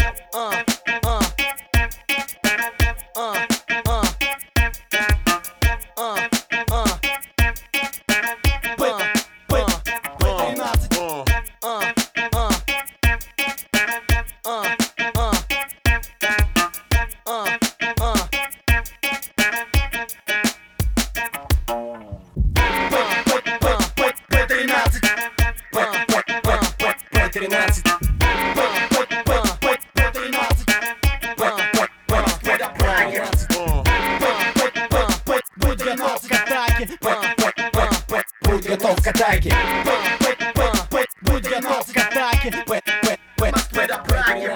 Будь готов к атаке. Будь готов к атаке. Москвы до Праги.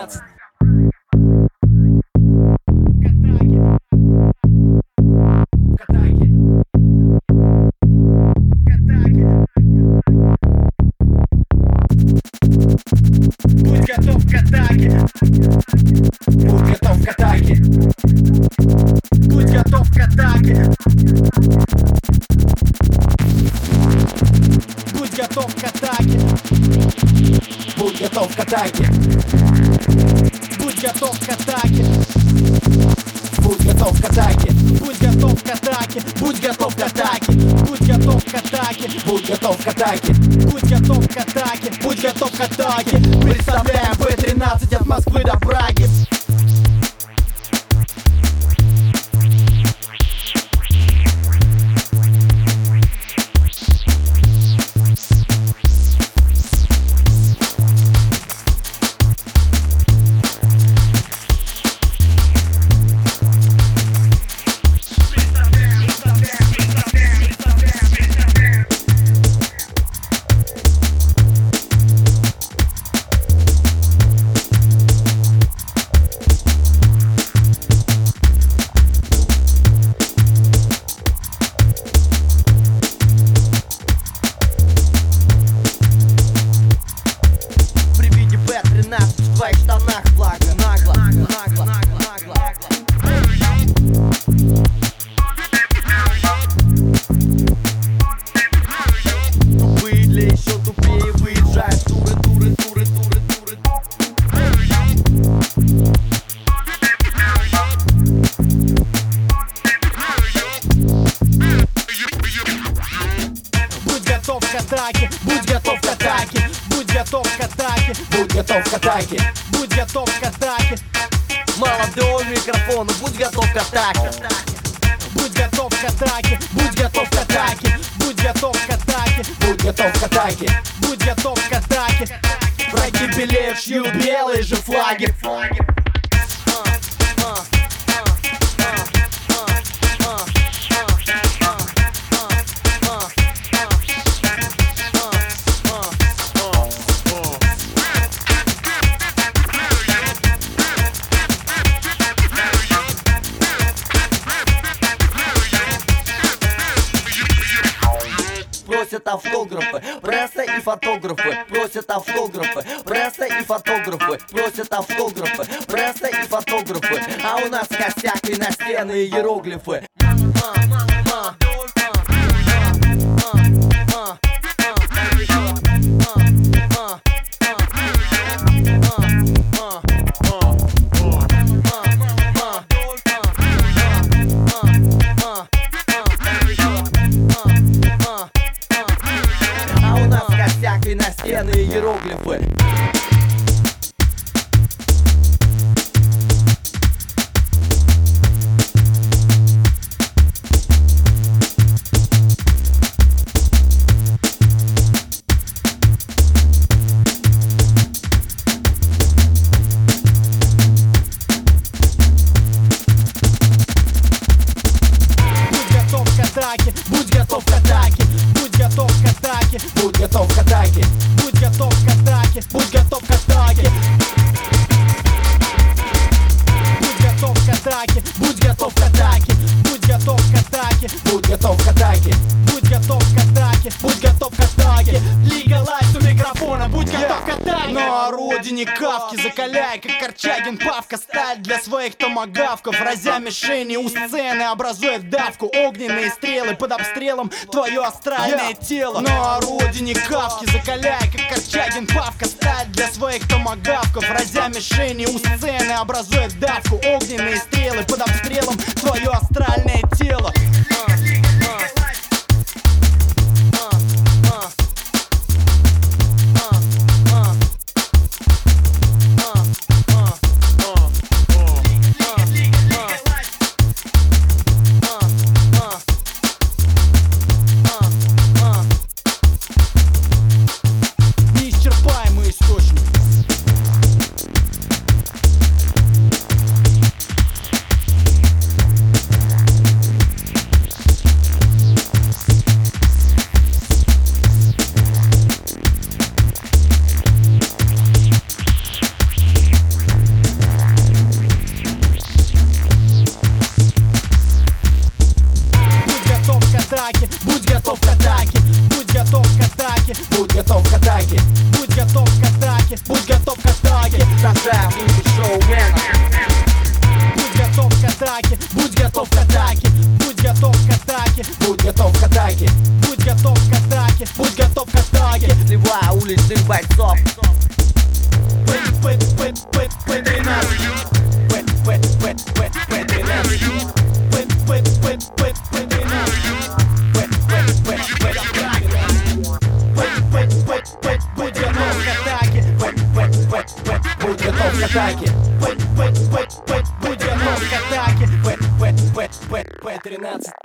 Будь готов к атаке. Будь готов к атаке. Будь готов к атаке. Будь готов к атаке. Будь готов к атаке. Будь готов к атаке. Будь готов к атаке. Будь готов к атаке. Будь готов к атаке. Будь готов к атаке. Будь готов к атаке. Будь готов к атаке. Будь готов к атаке. Представляем Б-13 от Москвы до Праги. В твоих штанах флага. Нагло, нагло, нагло, нагло. Тупые для еще тупее выезжают. Туры, туры, туры, туры, туры. Будь готов к атаке. Будь готов к атаке. Будь готов к атаке. Будь готов к атаке. Будь готов к атаке. Молодой микрофон, будь готов к атаке. Будь готов к атаке. Будь готов к атаке. Будь готов к атаке. Будь готов к атаке. Будь готов к атаке. Враги белеют, шьют белые же флаги. Просят автографы, пресса и фотографы. Просят автографы, пресса и фотографы. Просят автографы, пресса и фотографы. А у нас костяк и на стены иероглифы. И на стены иероглифы. орудине Кавки, закаляй, как Корчагин Павка, сталь для своих томагавков, разя мишени у сцены, образует давку. Огненные стрелы под обстрелом твое астральное тело. На орудине Кавки, закаляй, как Корчагин Павка, сталь для своих томагавков, разя мишени у сцены, образует давку. Огненные стрелы под обстрелом твое астральное тело. Неисчерпаемый источник. Будь готов к атаке, будь готов к атаке, будь готов к атаке, будь готов к атаке, будь готов к атаке. Тогда шоумена. Будь готов к атаке, будь готов к атаке, будь готов к атаке, будь готов к атаке, будь готов к атаке, будь готов к атаке. Сливая уличных бойцов. Будь готов к атаке. Будь готов к атаке. Будь готов к атаке. 13.